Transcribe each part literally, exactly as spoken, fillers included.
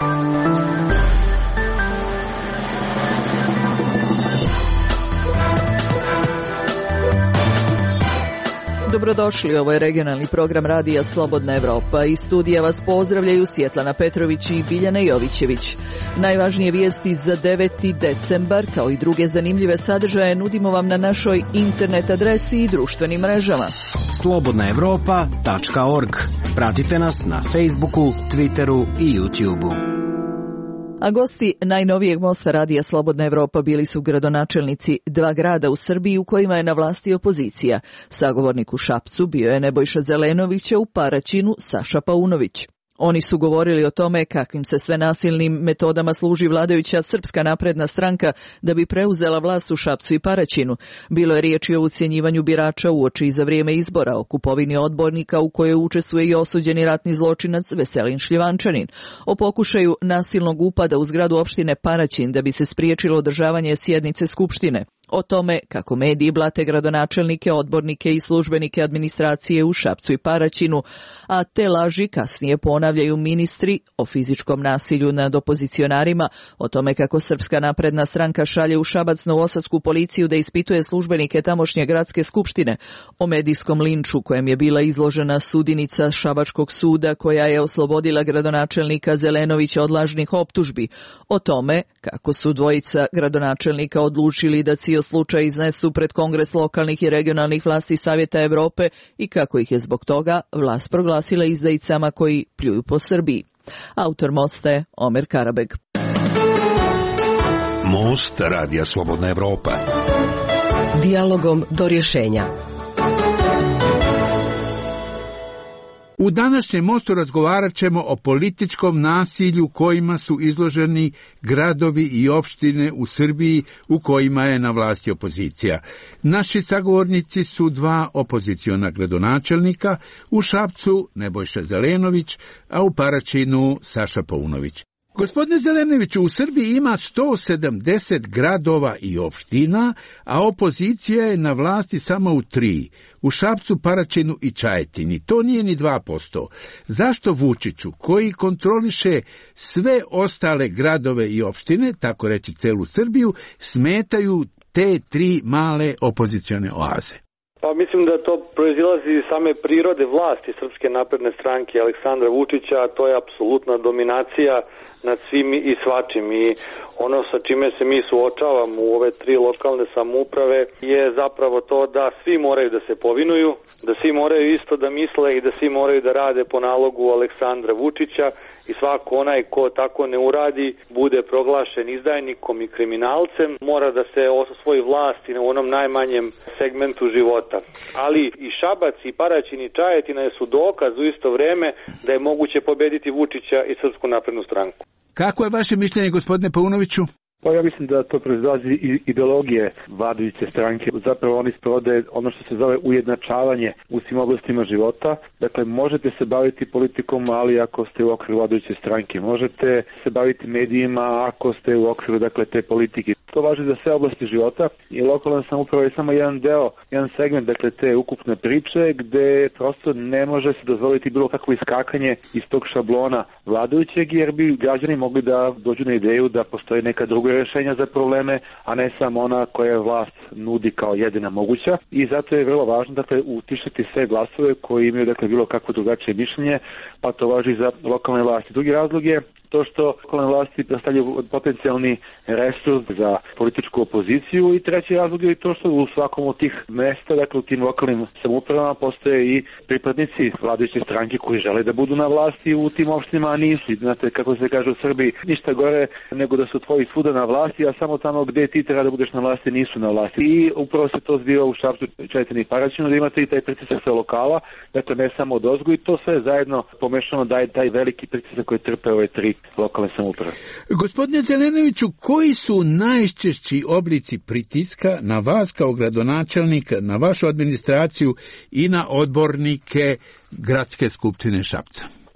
Dobrodošli, ovo je regionalni program Radija Slobodna Evropa. Iz studija vas pozdravljaju Svjetlana Petrović i Biljana Jovićević. Najvažnije vijesti za deveti decembar, kao i druge zanimljive sadržaje, nudimo vam na našoj internet adresi i društvenim mrežama. slobodna evropa tačka org. Pratite nas na Facebooku, Twitteru i YouTubeu. A gosti najnovijeg mosta Radija Slobodna Evropa bili su gradonačelnici dva grada u Srbiji u kojima je na vlasti opozicija. Sagovornik u Šapcu bio je Nebojša Zelenović, a u Paraćinu Saša Paunović. Oni su govorili o tome kakvim se sve nasilnim metodama služi vladajuća Srpska napredna stranka da bi preuzela vlast u Šapcu i Paraćinu. Bilo je riječi o ucjenjivanju birača uoči i za vrijeme izbora, o kupovini odbornika u kojoj učestvuje i osuđeni ratni zločinac Veselin Šljivančanin, o pokušaju nasilnog upada u zgradu opštine Paraćin da bi se spriječilo održavanje sjednice Skupštine. O tome kako mediji blate gradonačelnike, odbornike i službenike administracije u Šapcu i Paraćinu, a te laži kasnije ponavljaju ministri, o fizičkom nasilju nad opozicionarima, o tome kako Srpska napredna stranka šalje u Šabac novosadsku policiju da ispituje službenike tamošnje gradske skupštine, o medijskom linču kojem je bila izložena sudinica Šabačkog suda koja je oslobodila gradonačelnika Zelenovića od lažnih optužbi, o tome kako su dvojica gradonačelnika odlučili da cijel slučaj iznesu pred Kongres lokalnih i regionalnih vlasti Savjeta Evrope i kako ih je zbog toga vlast proglasila izdajicama koji pljuju po Srbiji. Autor mosta je Omer Karabeg. Most Radija Slobodna Evropa. Dijalogom do rješenja. U današnjem mostu razgovarat ćemo o političkom nasilju kojima su izloženi gradovi i opštine u Srbiji u kojima je na vlasti opozicija. Naši sagovornici su dva opoziciona gradonačelnika, u Šapcu Nebojša Zelenović, a u Paraćinu Saša Paunović. Gospodine Zelenoviću, u Srbiji ima sto sedamdeset gradova i opština, a opozicija je na vlasti samo u tri, u Šapcu, Paraćinu i Čajetini. To nije ni dva posto. Zašto Vučiću, koji kontroliše sve ostale gradove i opštine, tako reći celu Srbiju, smetaju te tri male opozicione oaze? Pa mislim da to proizilazi iz same prirode vlasti Srpske napredne stranke Aleksandra Vučića, a to je apsolutna dominacija nad svim i svačim. I ono sa čime se mi suočavamo u ove tri lokalne samouprave je zapravo to da svi moraju da se povinuju, da svi moraju isto da misle i da svi moraju da rade po nalogu Aleksandra Vučića i svako onaj ko tako ne uradi bude proglašen izdajnikom i kriminalcem, mora da se osvoji vlasti na onom najmanjem segmentu života. Ali i Šabac i Paraćin i Čajetina su dokaz u isto vrijeme da je moguće pobediti Vučića i Srpsku naprednu stranku. Kako je vaše mišljenje, gospodine Paunoviću? Pa ja mislim da to proizlazi iz ideologije vladajuće stranke. Zapravo oni sprovode ono što se zove ujednačavanje u svim oblastima života. Dakle, možete se baviti politikom, ali ako ste u okviru vladajuće stranke. Možete se baviti medijima ako ste u okviru, dakle, te politike. To važi za sve oblasti života i lokalna samouprava je samo jedan deo, jedan segment, dakle, te ukupne priče gde prosto ne može se dozvoliti bilo kakvo iskakanje iz tog šablona vladajućeg, jer bi građani mogli da dođu na ideju da postoji neka druga rješenja za probleme, a ne samo ona koja vlast nudi kao jedina moguća. I zato je vrlo važno, dakle, utišati sve glasove koji imaju, dakle, bilo kakvo drugačije mišljenje, pa to važi za lokalne vlasti. Drugi razlog je to što lokalne vlasti predstavljaju potencijalni resurs za političku opoziciju i treći razlog je to što u svakom od tih mesta, dakle u tim lokalnim samoupravama, postoje i pripadnici vladajuće stranke koji žele da budu na vlasti u tim opštinama, a nisu. Znate, kako se kaže u Srbiji, ništa gore nego da su tvoji svuda na vlasti, a samo tamo gde ti treba da budeš na vlasti nisu na vlasti. I upravo se to zbiva u Šapcu, Čajetini i Paraćinu, da imate i taj pritisak sa lokala, dakle ne samo od ozgo, i to sve zajedno pomešano daje taj veliki pritisak koji trpe ove tri lokalne samouprave. Gospodine Zelenoviću, koji su najčešći oblici pritiska na vas kao gradonačelnika, na vašu administraciju i na odbornike Gradske skupštine Šapca?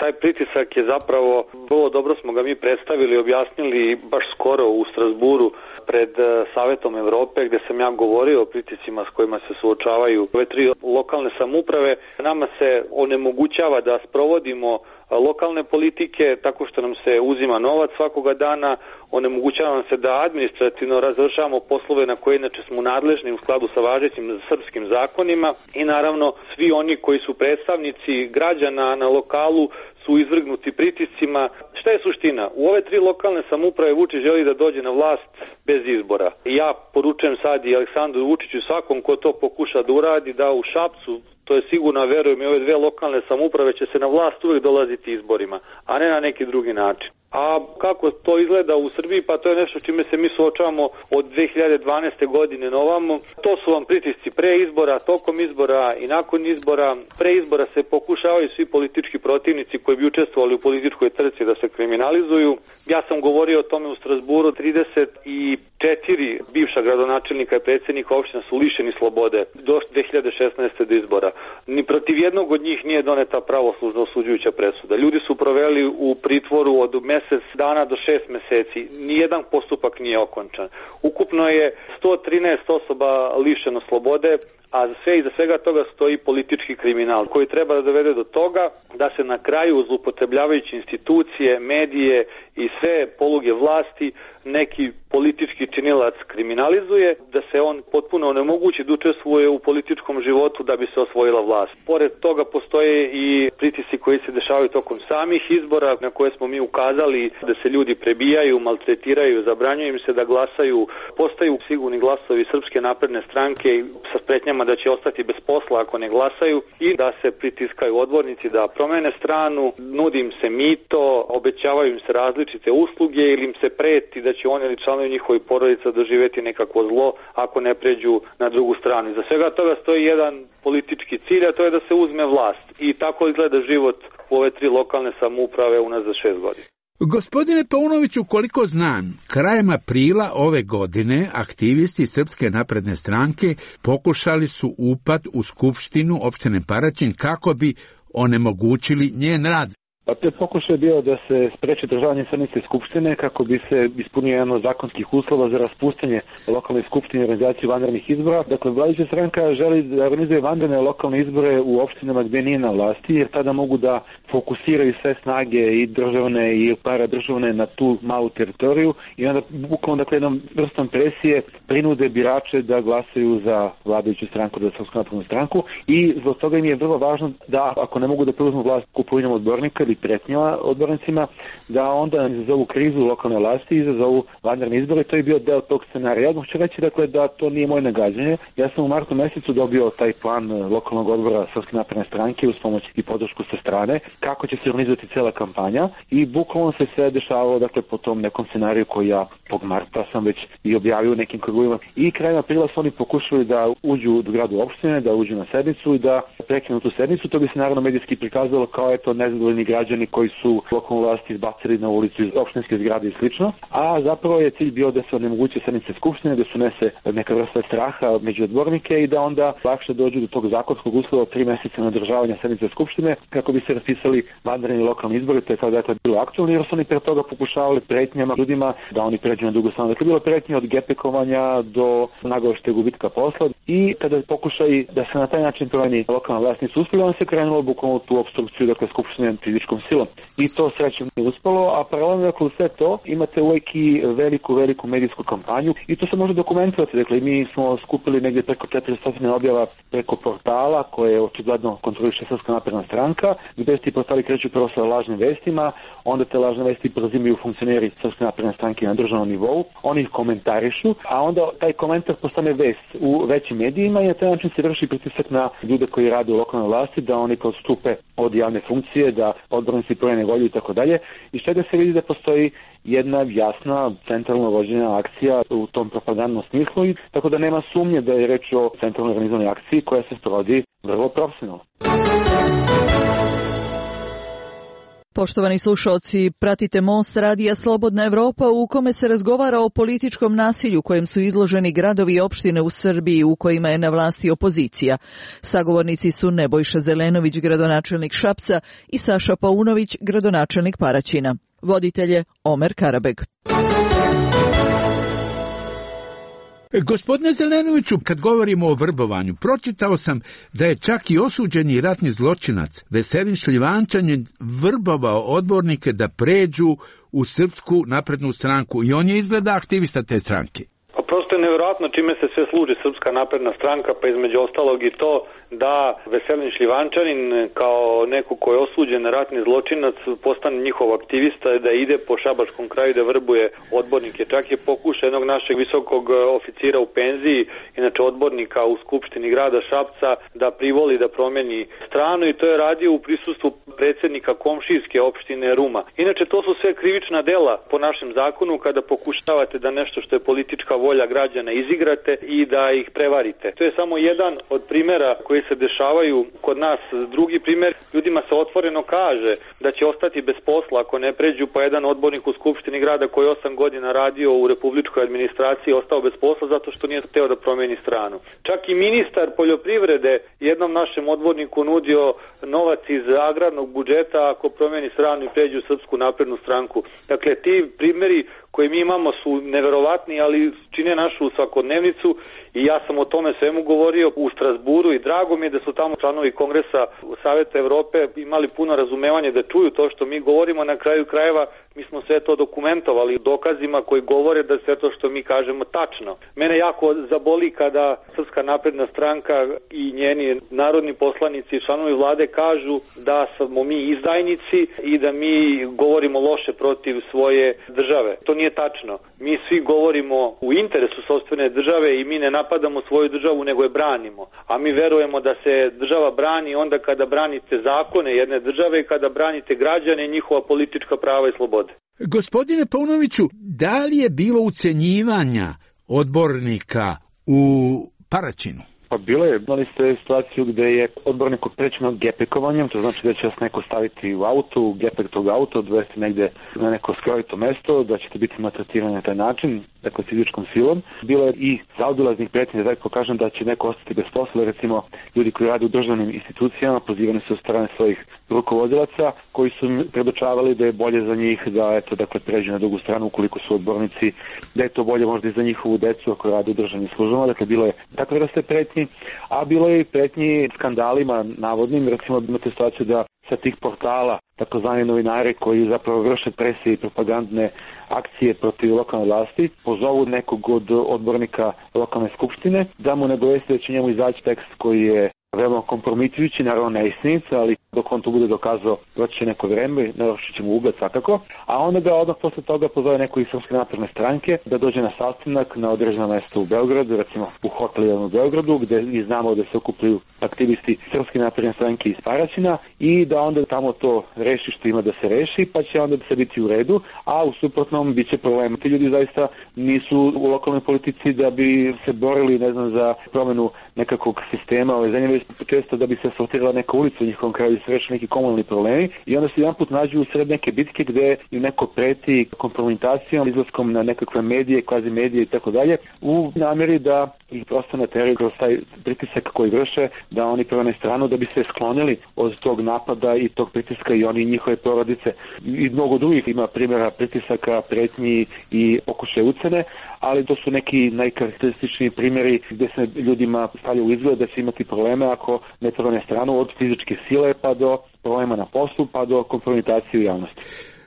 Taj pritisak je zapravo, vrlo dobro smo ga mi predstavili, objasnili baš skoro u Strasburu pred Savetom Evrope, gde sam ja govorio o pritiscima s kojima se suočavaju ove tri lokalne samouprave. Nama se onemogućava da sprovodimo lokalne politike tako što nam se uzima novac svakoga dana, onemogućava nam se da administrativno razvršavamo poslove na koje inače smo nadležni u skladu sa važećim srpskim zakonima i naravno svi oni koji su predstavnici građana na lokalu su izvrgnuti pritiscima. Šta je suština? U ove tri lokalne samouprave Vučić želi da dođe na vlast bez izbora. Ja poručujem sad i Aleksandru Vučiću, svakom ko to pokuša da uradi, da u Šapcu, to je sigurno, verujem, i ove dve lokalne samouprave će se na vlast uvijek dolaziti izborima, a ne na neki drugi način. A kako to izgleda u Srbiji, pa to je nešto čime se mi suočavamo od dve hiljade dvanaeste godine na ovamo. To su vam pritisci pre izbora, tokom izbora i nakon izbora. Pre izbora se pokušavaju svi politički protivnici koji bi učestvovali u političkoj trci da se kriminalizuju. Ja sam govorio o tome u Strasburu, trideset četiri bivša gradonačelnika i predsjednika opština su lišeni slobode do dve hiljade šesnaeste do izbora. Ni protiv jednog od njih nije doneta pravoslužno osuđujuća presuda. Ljudi su proveli u pritvoru od mjesec dana do šest meseci. Nijedan postupak nije okončan. Ukupno je sto trinaest osoba lišeno slobode, a za sve iza svega toga stoji politički kriminal koji treba da dovede do toga da se na kraju, zloupotrebljavajući institucije, medije i sve poluge vlasti, neki politički činilac kriminalizuje, da se on potpuno onemogući da učestvuje u političkom životu da bi se osvojila vlast. Pored toga postoje i pritisci koji se dešavaju tokom samih izbora na koje smo mi ukazali da se ljudi prebijaju, maltretiraju, zabranjuju im se da glasaju, postaju sigurni glasovi Srpske napredne stranke sa pretnjama da će ostati bez posla ako ne glasaju i da se pritiskaju odbornici da promene stranu, nudi im se mito, obećavaju im se različite usluge ili im se preti da će oni ili članovi njihovih porodica doživjeti nekako zlo ako ne pređu na drugu stranu. Za svega toga stoji jedan politički cilj, a to je da se uzme vlast. I tako izgleda život u ove tri lokalne samouprave unazad šest godina. Gospodine Paunoviću, koliko znam, krajem aprila ove godine aktivisti Srpske napredne stranke pokušali su upad u skupštinu opštine Paraćin kako bi onemogućili njen rad. Pa to je pokušaj bio da se spreči održavanje sednice skupštine kako bi se ispunio jedan od zakonskih uslova za raspuštanje lokalne skupštine i organizaciju vanrednih izbora. Dakle, vladajuća stranka želi da organizuje vanredne lokalne izbore u opštinama gdje nije na vlasti, jer tada mogu da fokusiraju sve snage i državne i paradržavne na tu malu teritoriju i onda bukvalno dakle jednom vrstom presije prinude birače da glasaju za vladajuću stranku, za Srpsku naprednu stranku i zbog toga im je vrlo važno da ako ne mogu da preuzmu vlast kupovinom odbornika ili pretnjama odbornicima, da onda izazovu krizu lokalne vlasti i izazovu vanredne izbore. To je bio deo tog scenarija. Ja ću reći dakle da to nije moje nagađanje. Ja sam u martu mjesecu dobio taj plan lokalnog odbora Srpske napredne stranke uz pomoć i podršku sa strane kako će se organizovati cijela kampanja i bukvalno se sve dešavalo dakle po tom nekom scenariju koji ja tog marta sam već i objavio u nekim krugovima i krajem aprila su oni pokušali da uđu do gradu opštine, da uđu na sednicu i da prekinu tu sednicu. To bi se naravno medijski prikazalo kao eto nezadovoljni građani koji su lokalnu vlast izbacili na ulicu iz opštinske zgrade i slično, a zapravo je cilj bio da se onemoguće sednice skupštine, da se unese neka vrsta straha među odbornike i da onda lakše dođu do tog zakonskog uslova od tri mjeseca na održavanje sednice skupštine kako bi se raspisali vanredni lokalni izbori. To je kao dakle bilo aktualno jer su oni pre toga pokušavali pretnjama ljudima da oni pređu na drugu stranu. Dakle, bilo pretnje od gepekovanja do nagoveštaja gubitka posla i kada pokušaj da se na taj način promeni lokalna vlast nisu uspjeli, on se krenulo bukvalno tu opstrukciju dakle skupštine fizičkom silom. I to srećom nije uspelo, a paralelno dakle sve to imate uvijek i veliku, veliku medijsku kampanju i to se može dokumentovati. Dakle, mi smo skupili negdje preko četiristo objava preko portala koje očigledno kontroliše Srpska napredna stranka, gdje ti portali kreću prvo sa lažnim vestima, onda te lažne vesti preuzimaju funkcioneri Srpske napredne stranke na državnom nivou, oni ih komentarišu, a onda taj komentar postane vest u većim medijima i na taj način se vrši pritisak na ljude koji rade u lokalnoj vlasti da oni kao stupe od javne funkcije, da odbornici promijene volju i tako dalje. I što da se vidi da postoji jedna jasna centralno vođena akcija u tom propagandnom smislu i tako da nema sumnje da je reč o centralno organizovanoj akciji koja se sprovodi vrlo profesionalno. Poštovani slušalci, pratite Most radija Slobodna Evropa u kome se razgovara o političkom nasilju kojem su izloženi gradovi i opštine u Srbiji u kojima je na vlasti opozicija. Sagovornici su Nebojša Zelenović, gradonačelnik Šapca, i Saša Paunović, gradonačelnik Paraćina. Voditelj je Omer Karabeg. Gospodine Zelenoviću, kad govorimo o vrbovanju, pročitao sam da je čak i osuđeni ratni zločinac Veselin Šljivančanin vrbovao odbornike da pređu u Srpsku naprednu stranku i on je izgleda aktivista te stranke. Prosto je nevjerojatno čime se sve služi Srpska napredna stranka, pa između ostalog i to da Veselin Šljivančanin kao neko ko je osuđen ratni zločinac postane njihov aktivista, da ide po šabačkom kraju da vrbuje odbornike. Čak je pokušao jednog našeg visokog oficira u penziji, inače odbornika u Skupštini grada Šapca, da privoli da promeni stranu, i to je radio u prisustvu predsjednika komšijske opštine Ruma. Inače, to su sve krivična dela po našem zakonu kada pokušavate da nešto što je politička volja građana izigrate i da ih prevarite. To je samo jedan od primjera koji se dešavaju kod nas. Drugi primjer, ljudima se otvoreno kaže da će ostati bez posla ako ne pređu, pa jedan odbornik u Skupštini grada koji osam godina radio u republičkoj administraciji ostao bez posla zato što nije hteo da promeni stranu. Čak i ministar poljoprivrede jednom našem odborniku nudio novac iz agrarnog budžeta ako promeni stranu i pređu u Srpsku naprednu stranku. Dakle, ti primjeri koje mi imamo su neverovatni, ali čine našu svakodnevnicu, i ja sam o tome svemu govorio u Strasburu i drago mi je da su tamo članovi Kongresa Saveta Evrope imali puno razumevanje da čuju to što mi govorimo. Na kraju krajeva mi smo sve to dokumentovali dokazima koji govore da sve to što mi kažemo tačno. Mene jako zaboli kada Srpska napredna stranka i njeni narodni poslanici i članovi vlade kažu da smo mi izdajnici i da mi govorimo loše protiv svoje države. To nije tačno. Mi svi govorimo u interesu sopstvene države i mi ne napadamo svoju državu, nego je branimo. A mi verujemo da se država brani onda kada branite zakone jedne države i kada branite građane i njihova politička prava i slobode. Gospodine Paunoviću, da li je bilo ucenjivanja odbornika u Paraćinu? Pa bilo je, imali ste situaciju gde je odborniku prečeno gepekovanjem, to znači da će vas neko staviti u auto, gepek tog auta, odvesti negde na neko skrojito mesto, da ćete biti maltretirani na taj način, dakle fizičkom silom. Bilo je i zaobilaznih pretnji, da tako kažem, da će neko ostati bez posla, recimo ljudi koji rade u državnim institucijama, pozivani su od strane svojih rukovodilaca, koji su predočavali da je bolje za njih da eto, dakle, pređu na drugu stranu ukoliko su odbornici, da je to bolje možda i za njihovu decu ako rade u državnim službama, dakle bilo je takve vrste pretnji, a bilo je i pretnji skandalima navodnim, recimo imate situaciju da sa tih portala, takozvani novinari koji zapravo vrše presije i propagandne akcije protiv lokalne vlasti, pozovu nekog od odbornika lokalne skupštine da mu ne dovesti da će njemu izaći tekst koji je veoma kompromitujući, naravno neistinit, ali dok on to bude dokazao proći neko vreme, narušit će mu ugled svakako, a onda ga odmah posle toga pozove neko iz Srpske napredne stranke da dođe na sastanak na određeno mesto u Beogradu, recimo u hotelu u Beogradu, gde i znamo da se okupljuju aktivisti Srpske napredne stranke iz Paraćina, i da onda tamo to reši što ima da se reši, pa će onda se biti u redu, a u suprotnom bit će problema. Ti ljudi zaista nisu u lokalnoj politici da bi se borili, ne znam, za promenu nekakvog sistema ove zemlje, često da bi se asfaltirala neka ulica u njihovom kraju i se reši neki komunalni problemi, i onda se jedan put nađu u sred neke bitke gde im neko preti kompromitacijom, izlaskom na nekakve medije, kvazi medije i tako dalje, u namjeri da ih prosto nateraju kroz taj pritisak koji vrše, da oni prve stranu da bi se sklonili od tog napada i tog pritiska i oni i njihove porodice. I mnogo drugih ima primjera pritisaka, pretnji i pokušaja ucene, ali to su neki najkarakterističniji primjeri gde se ljudima stavlja u izgled da će imati probleme ako ne prve stranu, od fizičke sile pa do problema na poslu pa do kompromitacije u javnosti.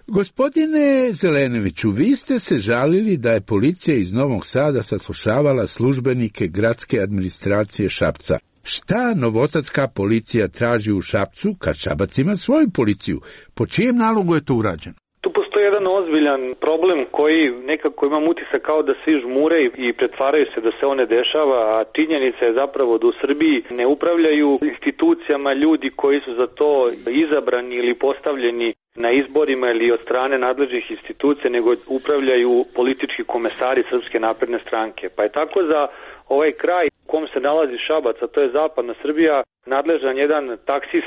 Gospodine Zelenoviću, vi ste se žalili da je policija iz Novog Sada saslušavala službenike gradske administracije Šapca. Šta novosadska policija traži u Šapcu kad Šabac ima svoju policiju? Po čijem nalogu je to urađeno? Tu postoji jedan ozbiljan problem koji nekako imam utisak kao da svi žmure i pretvaraju se da se on ne dešava, a činjenica je zapravo da u Srbiji ne upravljaju institucijama ljudi koji su za to izabrani ili postavljeni na izborima ili od strane nadležnih institucija, nego upravljaju politički komesari Srpske napredne stranke. Pa je tako za ovaj kraj u kom se nalazi Šabac, a to je zapadna Srbija, nadležan jedan taksista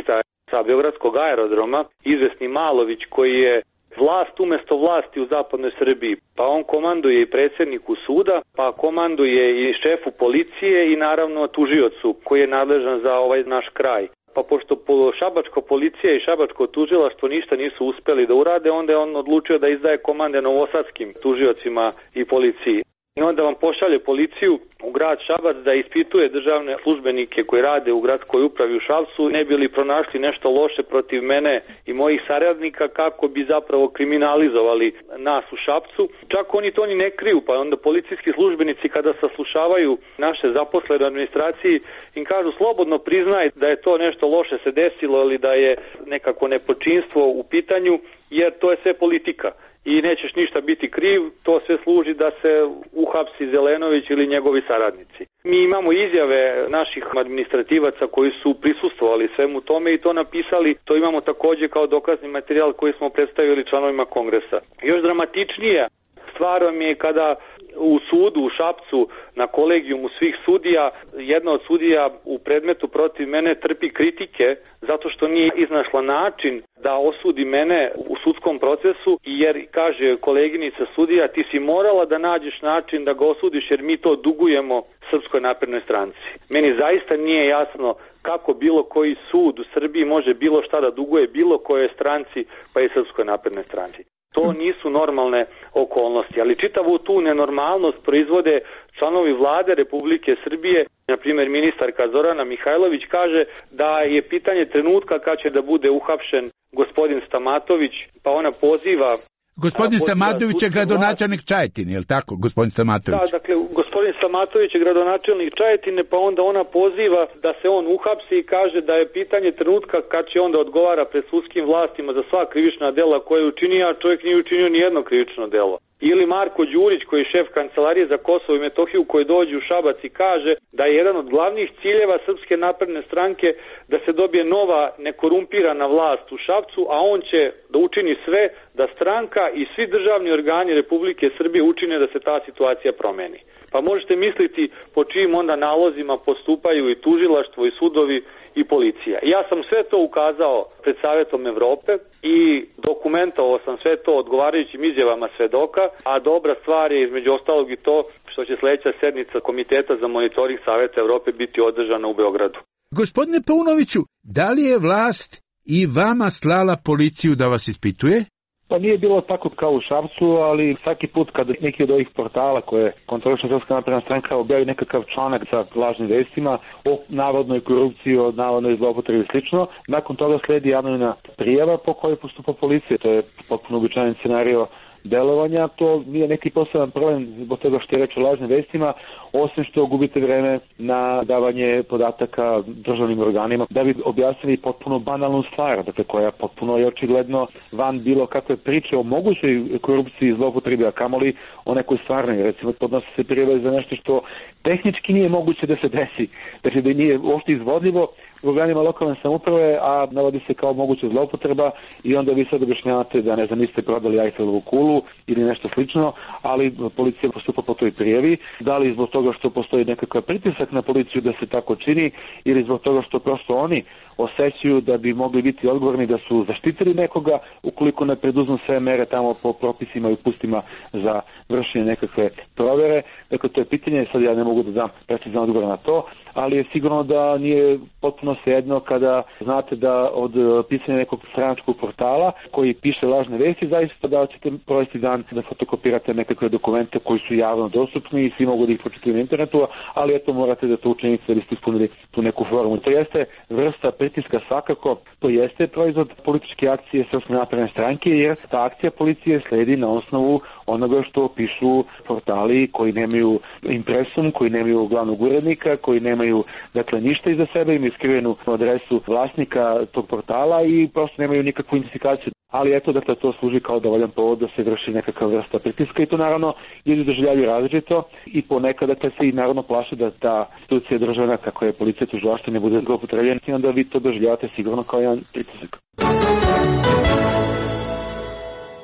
sa Beogradskog aerodroma, izvesni Malović, koji je vlast umesto vlasti u zapadnoj Srbiji. Pa on komanduje i predsjedniku suda, pa komanduje i šefu policije i naravno tužiocu koji je nadležan za ovaj naš kraj. Pa pošto šabačka policija i šabačko tužilaštvo ništa nisu uspeli da urade, onda je on odlučio da izdaje komande novosadskim tužiocima i policiji. I onda vam pošalje policiju u grad Šabac da ispituje državne službenike koji rade u gradskoj upravi u Šapcu, ne bi li pronašli nešto loše protiv mene i mojih saradnika kako bi zapravo kriminalizovali nas u Šapcu. Čak oni to ni ne kriju, pa onda policijski službenici kada saslušavaju naše zaposlene u administraciji im kažu slobodno priznaj da je to nešto loše se desilo ili da je nekako nepočinstvo u pitanju, jer to je sve politika. I nećeš ništa biti kriv, to sve služi da se uhapsi Zelenović ili njegovi saradnici. Mi imamo izjave naših administrativaca koji su prisustvovali svemu tome i to napisali, to imamo također kao dokazni materijal koji smo predstavili članovima kongresa. Još dramatičnija stvar vam je kada u sudu u Šapcu na kolegijumu svih sudija, jedna od sudija u predmetu protiv mene trpi kritike zato što nije iznašla način da osudi mene u sudskom procesu, jer kaže koleginica sudija, ti si morala da nađeš način da ga osudiš jer mi to dugujemo Srpskoj naprednoj stranci. Meni zaista nije jasno kako bilo koji sud u Srbiji može bilo šta da duguje bilo kojoj stranci pa i Srpskoj naprednoj stranci. To nisu normalne okolnosti, ali čitavu tu nenormalnost proizvode članovi vlade Republike Srbije. Na primjer, ministarka Zorana Mihajlović kaže da je pitanje trenutka kad će da bude uhapšen gospodin Stamatović, pa ona poziva... Gospodin Stamatović je gradonačelnik Čajetine, je li tako, gospodin Stamatović? Da, dakle, gospodin Stamatović je gradonačelnik Čajetine, pa onda ona poziva da se on uhapsi i kaže da je pitanje trenutka kad će onda odgovara pred sudskim vlastima za sva krivična dela koje je učinio, a čovjek nije učinio ni jedno krivično delo. Ili Marko Đurić, koji je šef kancelarije za Kosovo i Metohiju, koji dođe u Šabac i kaže da je jedan od glavnih ciljeva Srpske napredne stranke da se dobije nova nekorumpirana vlast u Šapcu, a on će da učini sve da stranka i svi državni organi Republike Srbije učine da se ta situacija promeni. Pa možete misliti po čijim onda nalozima postupaju i tužilaštvo i sudovi i policija. Ja sam sve to ukazao pred Savjetom Evrope i dokumentovao sam sve to odgovarajućim izjavama svedoka, a dobra stvar je između ostalog i to što će sljedeća sednica Komiteta za monitoring Savjeta Evrope biti održana u Beogradu. Gospodine Paunoviću, da li je vlast i vama slala policiju da vas ispituje? Pa nije bilo tako kao u Šapcu, ali svaki put kad neki od ovih portala koje kontroliše Srpska napredna stranka objavi nekakav članak sa lažnim vestima o navodnoj korupciji, o navodnoj zloupotrebi i slično, nakon toga sledi anonimna prijava po kojoj postupa policija. To je potpuno uobičajen scenario delovanja, to nije neki poseban problem zbog toga što je reč o lažnim vestima, osim što gubite vreme na davanje podataka državnim organima da bi objasnili potpuno banalnu stvar, dakle koja potpuno je očigledno van bilo kakve priče o mogućoj korupciji i zloupotrebi, a kamoli o nekoj stvarnoj. Recimo, podnose se prijave za nešto što tehnički nije moguće da se desi, znači da nije uopšte izvodljivo u organima lokalne samouprave, a navodi se kao moguća zloupotreba i onda vi sad objašnjavate da ne znam, niste prodali Eiffelovu kulu ili nešto slično, ali policija postupa po toj prijavi, da li zbog toga što postoji nekakav pritisak na policiju da se tako čini ili zbog toga što prosto oni osjećaju da bi mogli biti odgovorni da su zaštitili nekoga ukoliko ne preduzmu sve mere tamo po propisima i upustima za vršenje nekakve provere. Dakle, to je pitanje, sad ja ne mogu da dam precizan odgovor na to, ali je sigurno da nije potpuno svejedno kada znate da od pisanja nekog stranačkog portala koji piše lažne vesti, zaista da ćete provesti dan da fotokopirate nekakve dokumente koji su javno dostupni i svi mogu da ih pročitaju na internetu, ali eto morate da to učinite da biste ispunili tu neku formu. To jeste vrsta pritiska svakako, to jeste proizvod političke akcije Srpske napredne stranke, jer ta akcija policije sledi na osnovu onoga što pišu portali koji nemaju impresum, koji nemaju glavnog urednika, koji nemaju dakle ništa iza sebe, imaju skrivenu adresu vlasnika tog portala i prosto nemaju nikakvu identifikaciju. Ali eto, dakle, to služi kao dovoljan povod da se vrši nekakav vrsta pritiska i to naravno ljudi doživljavaju različito i ponekad dakle, se i naravno plaše da ta institucija državna, kako je policija tužilaštvo, ne bude zloupotrebljena i onda vi to doživljavate sigurno kao jedan pritisak.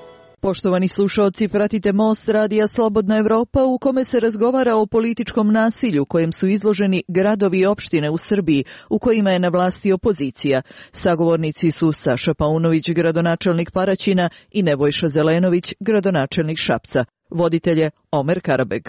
Poštovani slušaoci, pratite Most radija Slobodna Evropa u kome se razgovara o političkom nasilju kojem su izloženi gradovi i opštine u Srbiji u kojima je na vlasti opozicija. Sagovornici su Saša Paunović, gradonačelnik Paraćina, i Nebojša Zelenović, gradonačelnik Šapca. Voditelj je Omer Karabeg.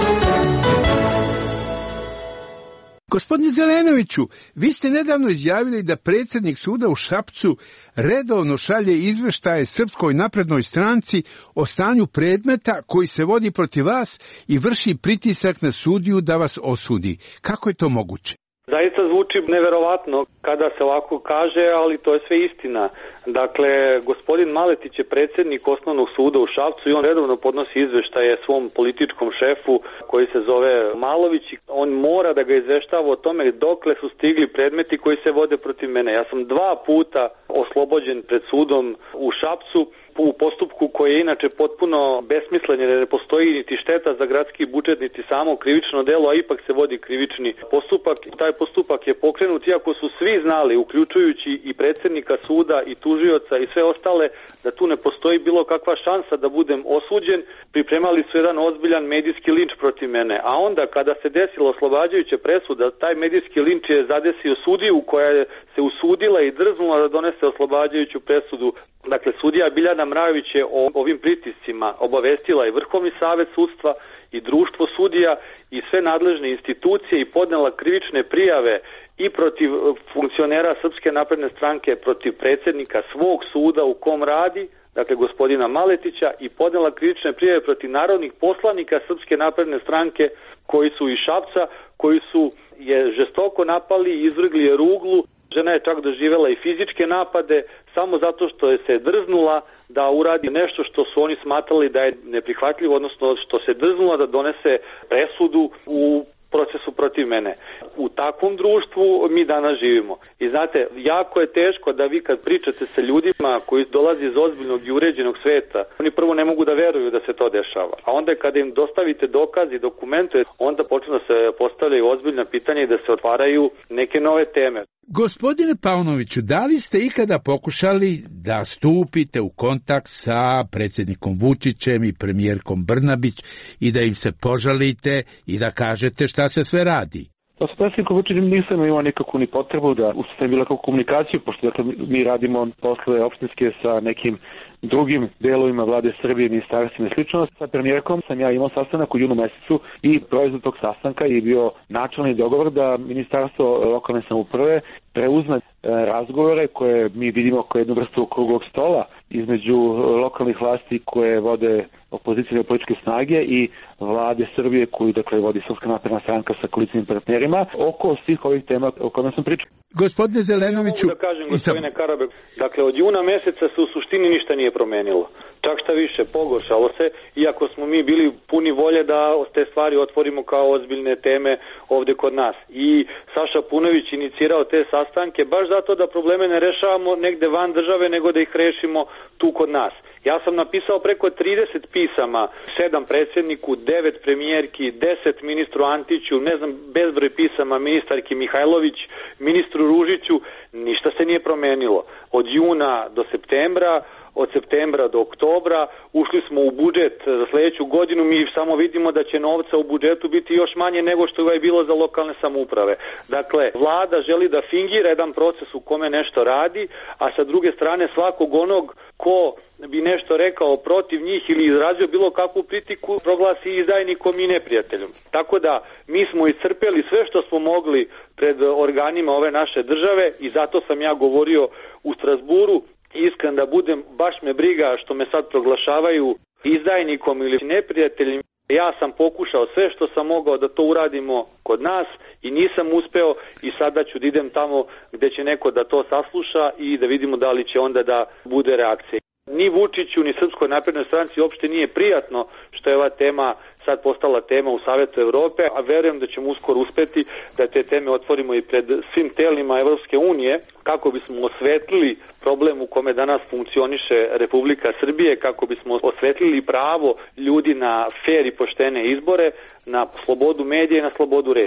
Gospodine Zelenoviću, vi ste nedavno izjavili da predsjednik suda u Šapcu redovno šalje izveštaje Srpskoj naprednoj stranci o stanju predmeta koji se vodi protiv vas i vrši pritisak na sudiju da vas osudi. Kako je to moguće? Zaista zvuči neverovatno kada se ovako kaže, ali to je sve istina. Dakle, gospodin Maletić je predsjednik osnovnog suda u Šapcu i on redovno podnosi izveštaje svom političkom šefu koji se zove Malović. On mora da ga izveštava o tome dokle su stigli predmeti koji se vode protiv mene. Ja sam dva puta oslobođen pred sudom u Šapcu u postupku koji je inače potpuno besmislen, jer ne postoji niti šteta za gradski budžet, niti samo krivično delo, a ipak se vodi krivični postupak. Taj postupak je pokrenut iako su svi znali, uključujući i predsjednika suda i tužioca i sve ostale, da tu ne postoji bilo kakva šansa da budem osuđen. Pripremali su jedan ozbiljan medijski linč protiv mene, a onda kada se desila oslobađajuća presuda, taj medijski linč je zadesio sudiju koja je se usudila i drznula da donese oslobađajuću presudu. Dakle, sudija Biljana Mrajović je o ovim pritiscima obavestila i Vrhovni savet sudstva i društvo sudija i sve nadležne institucije i podnela krivične prijave i protiv funkcionera Srpske napredne stranke, protiv predsjednika svog suda u kom radi, dakle gospodina Maletića, i podnela krivične prijave protiv narodnih poslanika Srpske napredne stranke koji su iz Šapca, koji su je žestoko napali i izvrgli je ruglu. Žena je čak doživjela i fizičke napade samo zato što je se drznula da uradi nešto što su oni smatrali da je neprihvatljivo, odnosno što se drznula da donese presudu u procesu protiv mene. U takvom društvu mi danas živimo. I znate, jako je teško da vi kad pričate sa ljudima koji dolaze iz ozbiljnog i uređenog sveta, oni prvo ne mogu da veruju da se to dešava. A onda kada im dostavite dokaz i dokumente, onda počnu da se postavljaju ozbiljna pitanja i da se otvaraju neke nove teme. Gospodine Paunoviću, da li ste ikada pokušali da stupite u kontakt sa predsjednikom Vučićem i premijerkom Brnabić i da im se požalite i da kažete šta se sve radi? Pa s predsjednikom Vučićem nisam imao nikakvu ni potrebu da uspostavim bilo kakvu komunikaciju, pošto dakle, mi radimo posle opštinske sa nekim drugim delovima vlade Srbije, ministarstvima i slično. Sa premijerkom sam ja imao sastanak u junu mesecu i proizvod tog sastanka je bio načelni dogovor da Ministarstvo lokalne samouprave preuzme razgovore koje mi vidimo kao jednu vrstu okruglog stola između lokalnih vlasti koje vode opozicijne političke snage i vlade Srbije koju dakle vodi Srpska napredna stranka sa koalicijnim partnerima oko svih ovih tema o kojima sam pričao. Gospodine Zelenoviću, mogu da kažem, gospodine Karabeg, dakle od juna meseca se u suštini ništa nije promenilo. Čak šta više, pogoršalo se, iako smo mi bili puni volje da te stvari otvorimo kao ozbiljne teme ovde kod nas. I Saša Paunović inicirao te sastanke baš zato da probleme ne rešavamo negde van države, nego da ih rešimo tu kod nas. Ja sam napisao preko trideset pisama, sedam predsjedniku, devet premijerki, deset ministru Antiću, ne znam, bezbroj pisama ministarki Mihajlović, ministru Ružiću, ništa se nije promenilo. Od juna do septembra, od septembra do oktobra, ušli smo u budžet za sljedeću godinu, mi samo vidimo da će novca u budžetu biti još manje nego što je bilo za lokalne samouprave. Dakle, vlada želi da fingira jedan proces u kome nešto radi, a sa druge strane svakog onog ko bi nešto rekao protiv njih ili izrazio bilo kakvu kritiku proglasi izdajnikom i neprijateljom. Tako da mi smo iscrpeli sve što smo mogli pred organima ove naše države i zato sam ja govorio u Strasburu. Iskren da budem, baš me briga što me sad proglašavaju izdajnikom ili neprijateljem. Ja sam pokušao sve što sam mogao da to uradimo kod nas i nisam uspeo i sada ću da idem tamo gde će neko da to sasluša i da vidimo da li će onda da bude reakcija. Ni Vučiću, ni Srpskoj naprednoj stranci uopšte nije prijatno što je ova tema sad postala tema u Savetu Evrope, a verujem da ćemo uskoro uspeti da te teme otvorimo i pred svim telima Evropske unije, kako bismo osvetlili problem u kome danas funkcioniše Republika Srbije, kako bismo osvetlili pravo ljudi na fer i poštene izbore, na slobodu medija i na slobodu reči.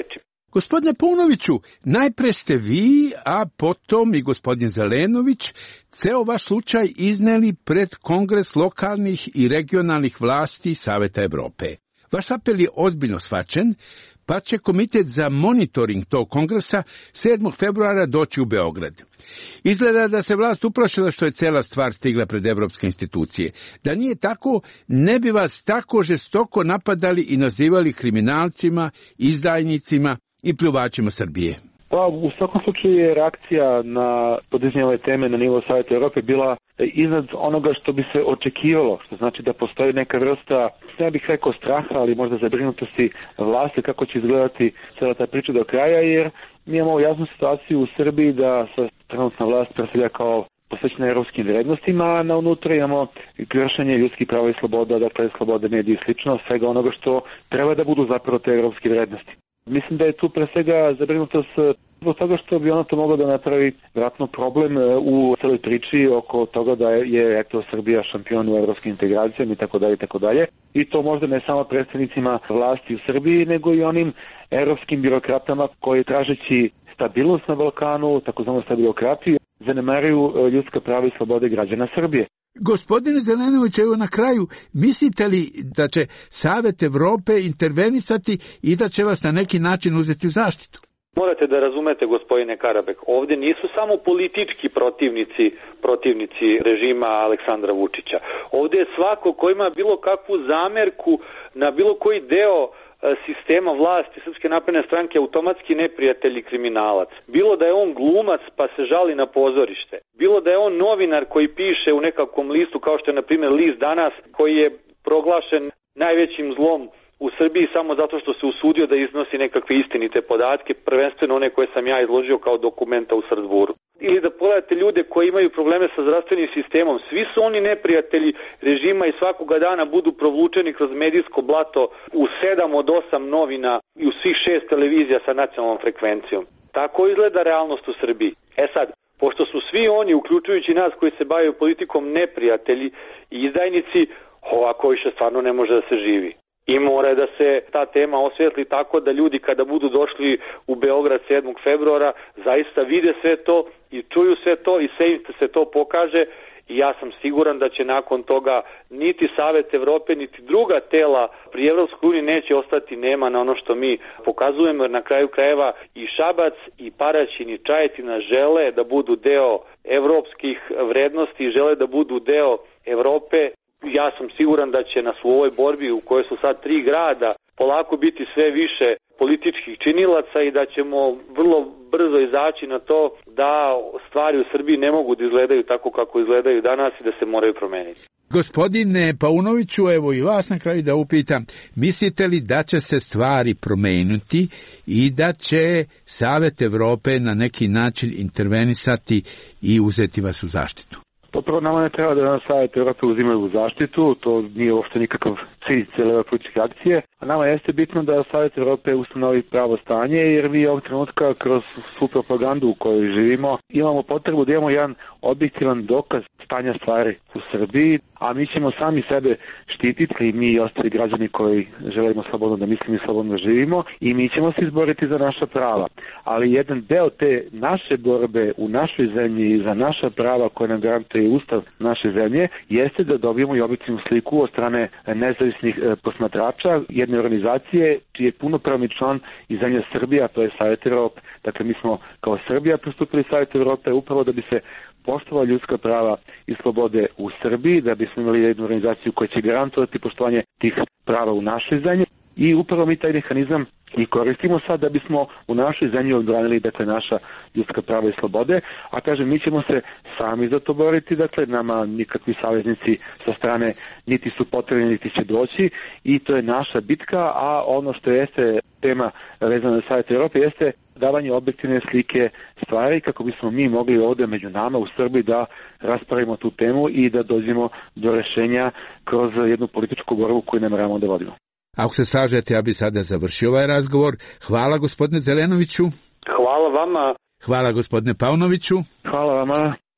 Gospodine Paunoviću, najpre ste vi, a potom i gospodin Zelenović, ceo vaš slučaj izneli pred Kongres lokalnih i regionalnih vlasti Saveta Evrope. Vaš apel je ozbiljno shvaćen, pa će komitet za monitoring tog kongresa sedmog februara doći u Beograd. Izgleda da se vlast uplašila što je cela stvar stigla pred evropske institucije. Da nije tako, ne bi vas tako žestoko napadali i nazivali kriminalcima, izdajnicima i pljuvačima Srbije. Pa, u svakom slučaju je reakcija na podizanje ove teme na nivou Saveta Evrope bila iznad onoga što bi se očekivalo, što znači da postoji neka vrsta, ne bih rekao straha, ali možda zabrinutosti vlasti kako će izgledati cela ta priča do kraja, jer mi imamo jasnu situaciju u Srbiji da se trenutna vlast predstavlja kao posvećena evropskim vrednostima, a na unutra imamo kršenje ljudskih prava i sloboda, dakle slobode medija i slično, svega onoga što treba da budu zapravo te evropske vrednosti. Mislim da je tu pre svega zabrinutost zbog toga što bi ono to moglo da napravi vjerojatno problem u celoj priči oko toga da je eto Srbija šampion u evropskim integracijama i tako dalje i tako dalje. I to možda ne samo predstavnicima vlasti u Srbiji, nego i onim evropskim birokratama koji tražeći stabilnost na Balkanu, takozvanu stabilokratiju, zanemaruju ljudska prava i slobode građana Srbije. Gospodine Zelenović, evo na kraju, mislite li da će Savet Evrope intervenisati i da će vas na neki način uzeti u zaštitu? Morate da razumete, gospodine Karabek, ovdje nisu samo politički protivnici, protivnici režima Aleksandra Vučića. Ovdje je svako ko ima bilo kakvu zamerku na bilo koji deo sistema vlasti Srpske napredne stranke automatski neprijatelj i kriminalac. Bilo da je on glumac pa se žali na pozorište. Bilo da je on novinar koji piše u nekakvom listu kao što je na primjer list Danas koji je proglašen najvećim zlom u Srbiji samo zato što se usudio da iznosi nekakve istinite podatke, prvenstveno one koje sam ja izložio kao dokumenta u Strasburu. Ili da pogledate ljude koji imaju probleme sa zdravstvenim sistemom, svi su oni neprijatelji režima i svakoga dana budu provučeni kroz medijsko blato u sedam od osam novina i u svih šest televizija sa nacionalnom frekvencijom. Tako izgleda realnost u Srbiji. E sad, pošto su svi oni, uključujući nas koji se bavaju politikom, neprijatelji i izdajnici, ovako više stvarno ne može da se živi. I mora da se ta tema osvetli tako da ljudi kada budu došli u Beograd sedmog februara zaista vide sve to i čuju sve to i sve im se to pokaže i ja sam siguran da će nakon toga niti Savet Evrope niti druga tela pri Evropskoj uniji neće ostati nema na ono što mi pokazujemo, jer na kraju krajeva i Šabac i Paraćin i Čajetina žele da budu deo evropskih vrednosti i žele da budu deo Evrope. Ja sam siguran da će nas u ovoj borbi u kojoj su sad tri grada polako biti sve više političkih činilaca i da ćemo vrlo brzo izaći na to da stvari u Srbiji ne mogu da izgledaju tako kako izgledaju danas i da se moraju promeniti. Gospodine Paunoviću, evo i vas na kraju da upitam, mislite li da će se stvari promeniti i da će Savet Evrope na neki način intervenisati i uzeti vas u zaštitu? To prvo nama ne treba da nas Savet Evrope uzimaju u zaštitu, to nije uopšte nikakav cilj cijele ove političke akcije, a nama jeste bitno da Savet Evrope ustanovi pravo stanje, jer mi ovog trenutka kroz svu propagandu u kojoj živimo imamo potrebu da imamo jedan objektivan dokaz stanja stvari u Srbiji, a mi ćemo sami sebe štititi i mi i ostali građani koji želimo slobodno da mislimo i slobodno da živimo i mi ćemo se izboriti za naša prava. Ali jedan deo te naše borbe u našoj zemlji i za naša prava koje nam garantuje Ustav naše zemlje jeste da dobijemo i objektivnu sliku od strane nezavisnih posmatrača jedne organizacije čiji je punopravni član i zemlja Srbija, to je Savet Evrope. Dakle, mi smo kao Srbija pristupili Savetu Evrope upravo da bi se poštovala ljudska prava i slobode u Srbiji, da bismo imali jednu organizaciju koja će garantovati poštovanje tih prava u našoj zemlji i upravo mi taj mehanizam i koristimo sad da bismo u našoj zemlji odbranili dakle naša ljudska prava i slobode, a kažem mi ćemo se sami za to boriti, dakle nama nikakvi saveznici sa strane niti su potrebni niti će doći i to je naša bitka, a ono što jeste tema vezana za Savet Evrope jeste davanje objektivne slike stvari kako bismo mi mogli ovdje među nama u Srbiji da raspravimo tu temu i da dođemo do rešenja kroz jednu političku borbu koju ne moramo da vodimo. Ako se slažete, ja bi sada završio ovaj razgovor. Hvala gospodine Zelenoviću. Hvala vama. Hvala gospodine Paunoviću. Hvala vama.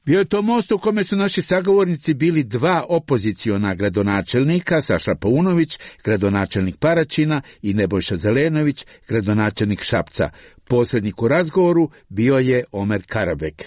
Bio je to most u kome su naši sagovornici bili dva opoziciona gradonačelnika, Saša Paunović, gradonačelnik Paraćina, i Nebojša Zelenović, gradonačelnik Šapca. Posrednik u razgovoru bio je Omer Karabek.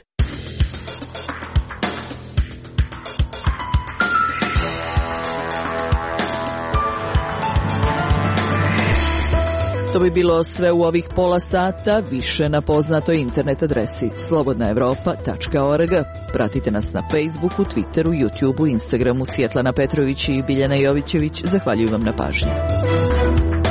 To bi bilo sve u ovih pola sata, više na poznatoj internet adresi slobodna evropa tačka org. Pratite nas na Facebooku, Twitteru, YouTubeu, Instagramu. Svjetlana Petrović i Biljana Jovićević zahvaljuju vam na pažnji.